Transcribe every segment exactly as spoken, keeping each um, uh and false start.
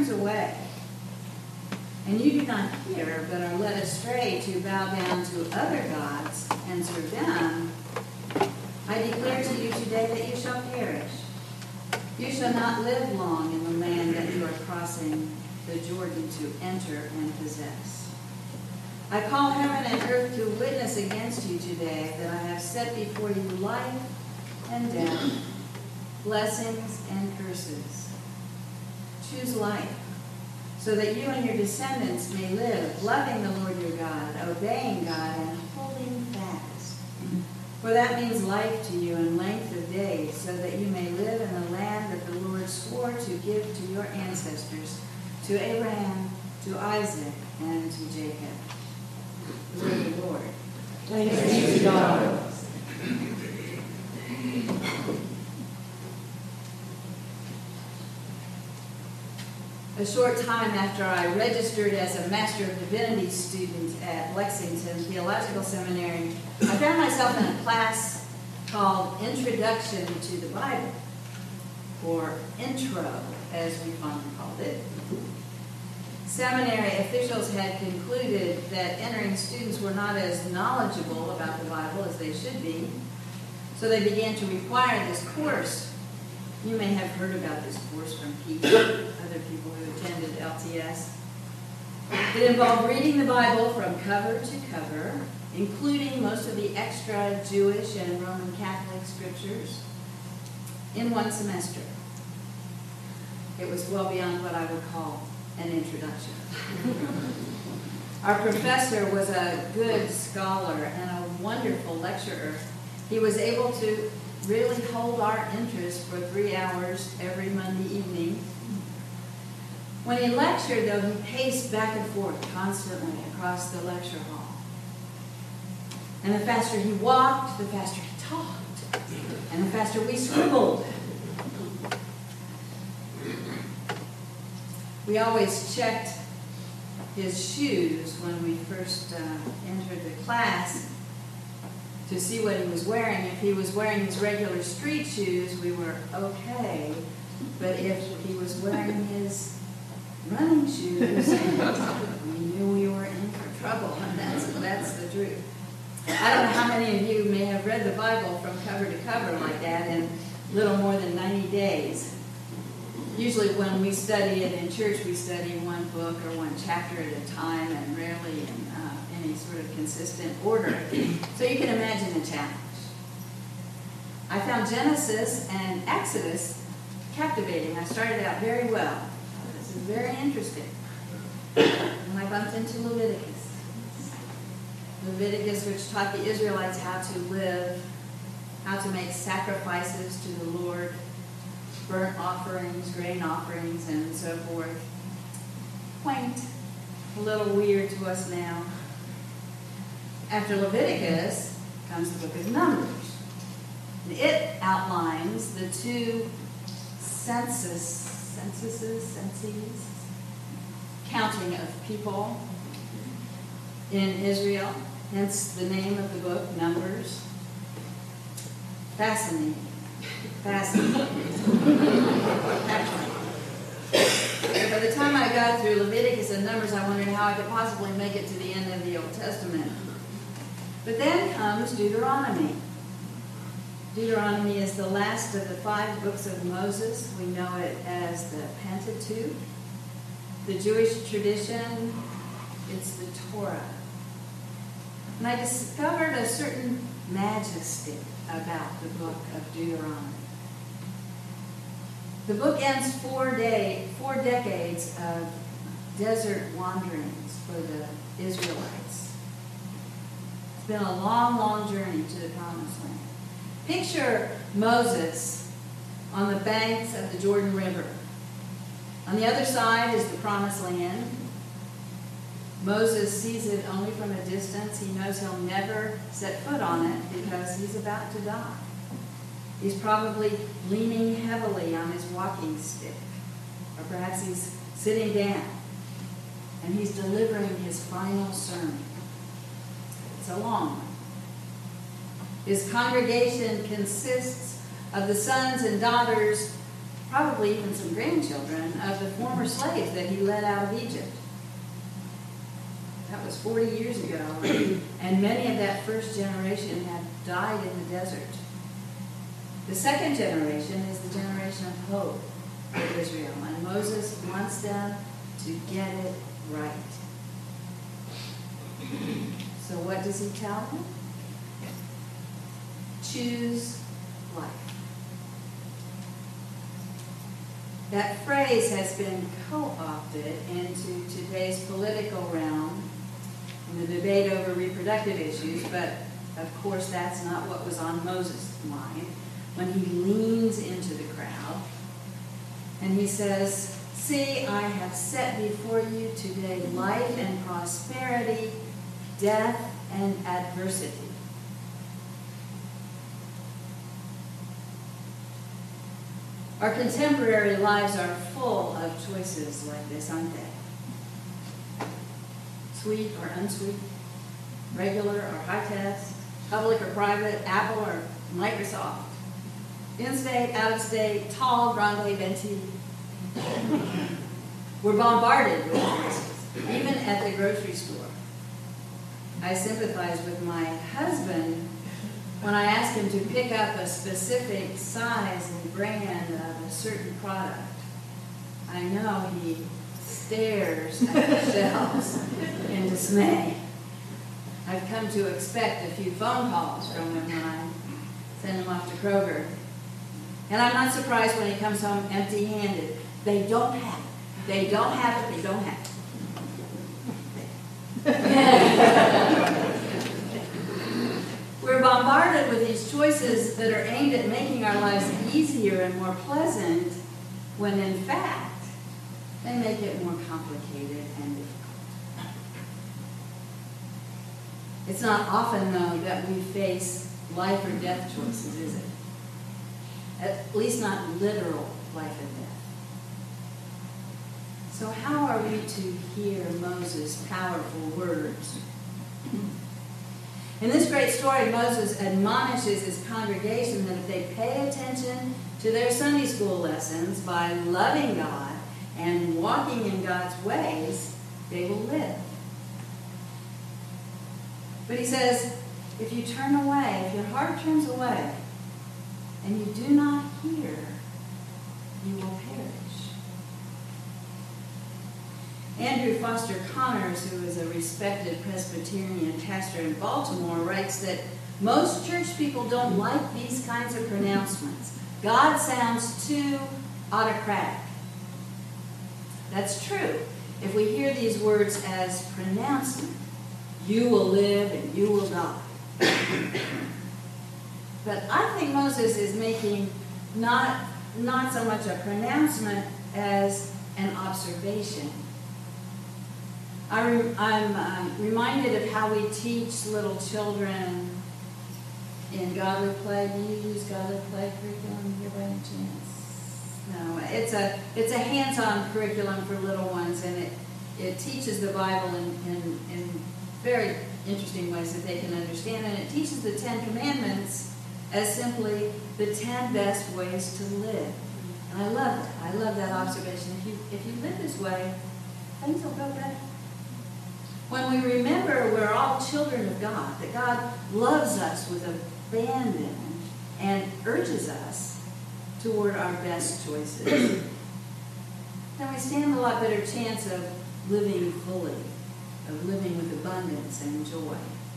turns away, and you do not hear, but are led astray to bow down to other gods and serve them, I declare to you today that you shall perish. You shall not live long in the land that you are crossing the Jordan to enter and possess. I call heaven and earth to witness against you today that I have set before you life and death, blessings and curses. Choose life, so that you and your descendants may live, loving the Lord your God, obeying God, and holding fast. For that means life to you and length of days, so that you may live in the land that the Lord swore to give to your ancestors, to Abraham, to Isaac, and to Jacob. The word of the Lord. Thanks be to God. A short time after I registered as a Master of Divinity student at Lexington Theological Seminary, I found myself in a class called Introduction to the Bible, or Intro, as we fondly called it. Seminary officials had concluded that entering students were not as knowledgeable about the Bible as they should be, so they began to require this course. You may have heard about this course from people, other people who attended L T S. It involved reading the Bible from cover to cover, including most of the extra Jewish and Roman Catholic scriptures, in one semester. It was well beyond what I would call an introduction. Our professor was a good scholar and a wonderful lecturer. He was able to really hold our interest for three hours every Monday evening. When he lectured, though, he paced back and forth constantly across the lecture hall. And the faster he walked, the faster he talked, and the faster we scribbled. We always checked his shoes when we first uh, entered the class to see what he was wearing. If he was wearing his regular street shoes, we were okay. But if he was wearing his running shoes, we knew we were in for trouble. And that's, that's the truth. I don't know how many of you may have read the Bible from cover to cover like that in little more than ninety days. Usually when we study it in church, we study one book or one chapter at a time, and rarely in uh, any sort of consistent order. So you can imagine the challenge. I found Genesis and Exodus captivating. I started out very well. This is very interesting. And I bumped into Leviticus. Leviticus, which taught the Israelites how to live, how to make sacrifices to the Lord, burnt offerings, grain offerings, and so forth. Quaint, a little weird to us now. After Leviticus comes the book of Numbers. It outlines the two census, censuses, censuses, counting of people in Israel, hence the name of the book, Numbers. Fascinating. Fascinating. Actually, by the time I got through Leviticus and Numbers, I wondered how I could possibly make it to the end of the Old Testament. But then comes Deuteronomy. Deuteronomy is the last of the five books of Moses. We know it as the Pentateuch. The Jewish tradition, it's the Torah. And I discovered a certain majesty about the book of Deuteronomy. The book ends four day, four decades of desert wanderings for the Israelites. It's been a long, long journey to the Promised Land. Picture Moses on the banks of the Jordan River. On the other side is the Promised Land. Moses sees it only from a distance. He knows he'll never set foot on it because he's about to die. He's probably leaning heavily on his walking stick, or perhaps he's sitting down, and he's delivering his final sermon. It's a long one. His congregation consists of the sons and daughters probably even some grandchildren, of the former slaves that he led out of Egypt. That was forty years ago, and many of that first generation had died in the desert. The second generation is the generation of hope for Israel, and Moses wants them to get it right. So what does he tell them? Choose life. That phrase has been co-opted into today's political realm in the debate over reproductive issues, but of course that's not what was on Moses' mind when he leans into the crowd and he says, "See, I have set before you today life and prosperity, death and adversity." Our contemporary lives are full of choices like this, aren't they? Sweet or unsweet, regular or high test, public or private, Apple or Microsoft, in-state, out-of-state, tall, grande, venti. We're bombarded with choices, even at the grocery store. I sympathize with my husband when I ask him to pick up a specific size and brand of a certain product. I know he stares at the shelves in dismay. I've come to expect a few phone calls from him when I send him off to Kroger. And I'm not surprised when he comes home empty-handed. They don't have it. They don't have it. They don't have it. We're bombarded with these choices that are aimed at making our lives easier and more pleasant, when in fact, they make it more complicated and difficult. It's not often, though, that we face life or death choices, is it? At least not literal life and death. So how are we to hear Moses' powerful words? In this great story, Moses admonishes his congregation that if they pay attention to their Sunday school lessons by loving God and walking in God's ways, they will live. But he says, if you turn away, if your heart turns away, and you do not hear, you will perish. Andrew Foster Connors, who is a respected Presbyterian pastor in Baltimore, writes that most church people don't like these kinds of pronouncements. God sounds too autocratic. That's true. If we hear these words as pronouncement, you will live and you will die. But I think Moses is making not, not so much a pronouncement as an observation. I re, I'm um, reminded of how we teach little children in Godly Play. Do you use Godly Play curriculum here by any chance? No, it's a it's a hands-on curriculum for little ones, and it it teaches the Bible in, in, in very interesting ways that they can understand, and it teaches the Ten Commandments as simply the ten best ways to live. And I love that. I love that observation. If you if you live this way, things will go better. When we remember we're all children of God, that God loves us with abandon and urges us toward our best choices, then we stand a lot better chance of living fully, of living with abundance and joy.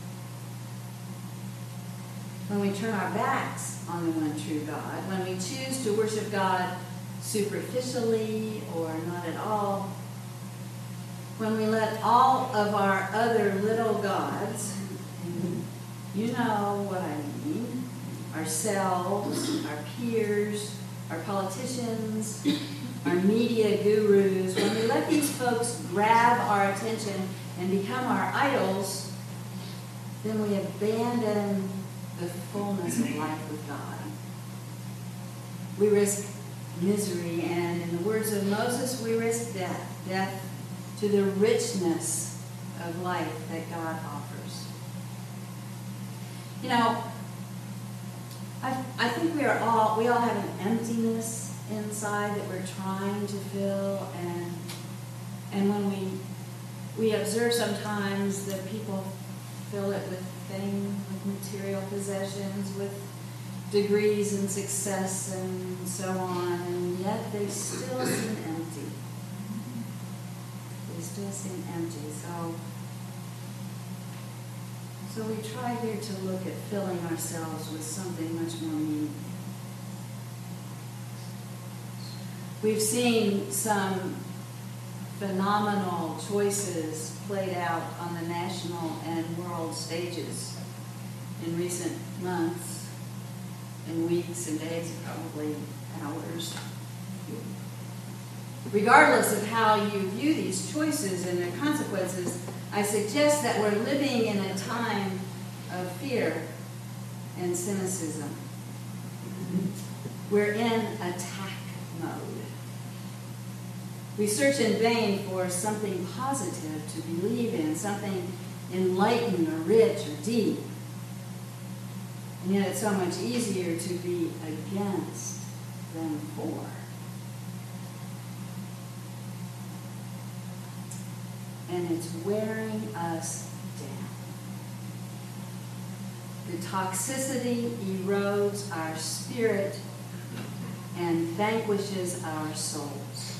When we turn our backs on the one true God, when we choose to worship God superficially or not at all, when we let all of our other little gods, and you know what I mean, ourselves, our peers, our politicians, our media gurus, when we let these folks grab our attention and become our idols, then we abandon the fullness of life with God. We risk misery, and in the words of Moses, we risk death. Death to the richness of life that God offers. You know, I, I think we are all, we all have an emptiness inside that we're trying to fill, and and when we we observe sometimes that people fill it with things, with material possessions, with degrees and success and so on, and yet they still seem empty. They still seem empty. So, so we try here to look at filling ourselves with something much more meaningful. We've seen some phenomenal choices played out on the national and world stages in recent months and weeks and days, probably hours. Regardless of how you view these choices and their consequences, I suggest that we're living in a time of fear and cynicism. We're in attack mode. We search in vain for something positive to believe in, something enlightened or rich or deep. And yet it's so much easier to be against than for. And it's wearing us down. The toxicity erodes our spirit and vanquishes our souls.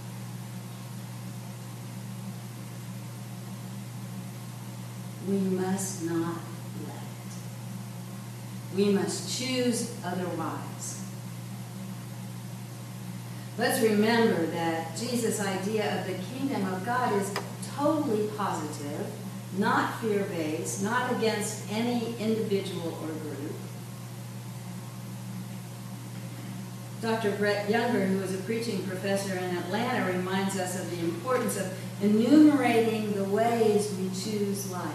We must not let it. We must choose otherwise. Let's remember that Jesus' idea of the kingdom of God is totally positive, not fear-based, not against any individual or group. Doctor Brett Younger, who is a preaching professor in Atlanta, reminds us of the importance of enumerating the ways we choose life.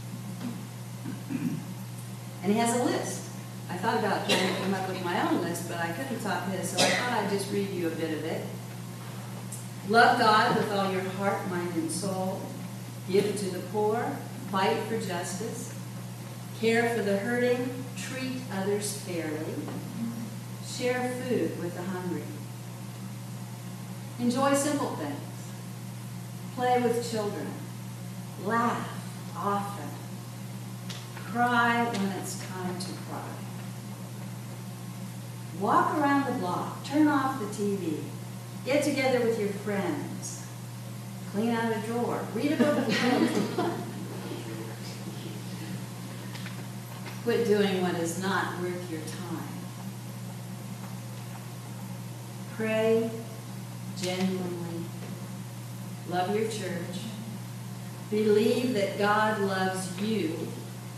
And he has a list. I thought about trying to come up with my own list, but I couldn't top his, so I thought I'd just read you a bit of it. Love God with all your heart, mind, and soul. Give to the poor. Fight for justice. Care for the hurting. Treat others fairly. Share food with the hungry. Enjoy simple things. Play with children. Laugh often. Cry when it's time to cry. Walk around the block. Turn off the T V. Get together with your friends. Clean out a drawer. Read a book. Quit doing what is not worth your time. Pray genuinely. Love your church. Believe that God loves you.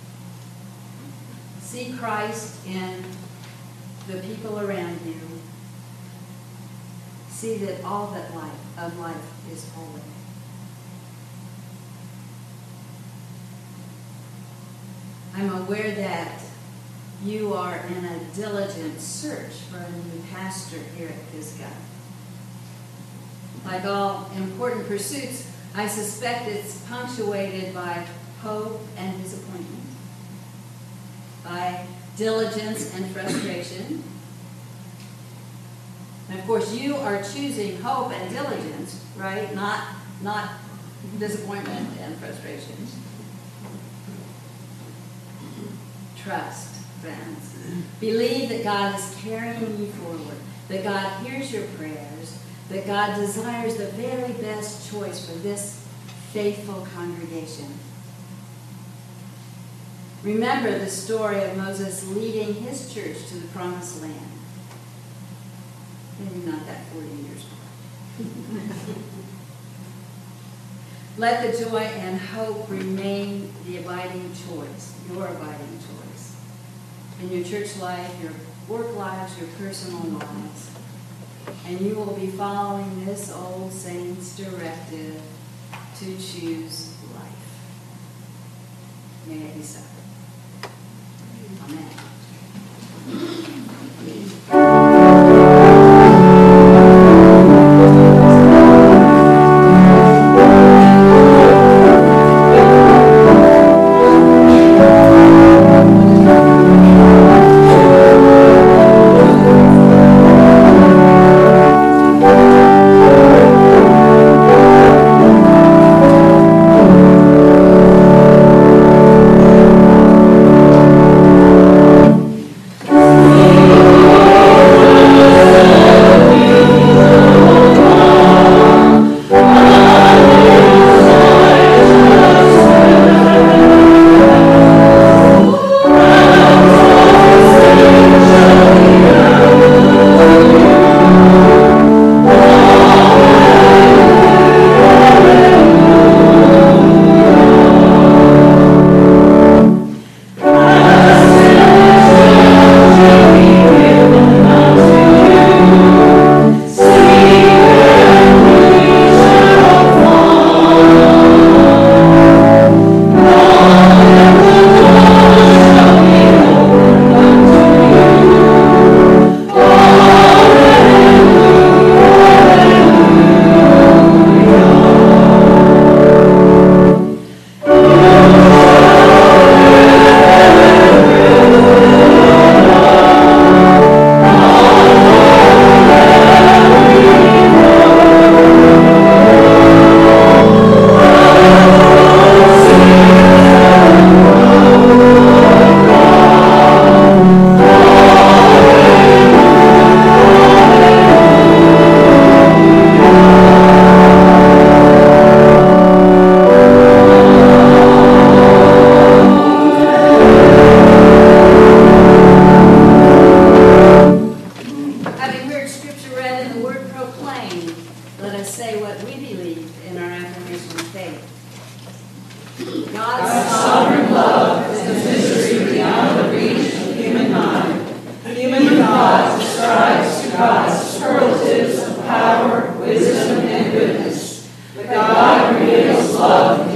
See Christ in the people around you. See that all that life of life is holy. I'm aware that you are in a diligent search for a new pastor here at Pisgah. Like all important pursuits, I suspect it's punctuated by hope and disappointment, by diligence and frustration. And of course, you are choosing hope and diligence, right? Not, not disappointment and frustration. Trust, friends. Believe that God is carrying you forward, that God hears your prayers, that God desires the very best choice for this faithful congregation. Remember the story of Moses leading his church to the promised land. Maybe not that forty years ago. Let the joy and hope remain the abiding choice, your abiding choice. In your church life, your work lives, your personal lives. And you will be following this old saint's directive to choose life. May it be so. Amen. believe in our affirmation of faith. God's God's sovereign love is a mystery beyond the reach of human mind. Human thought ascribes to God superlatives of power, wisdom, and goodness. But God reveals love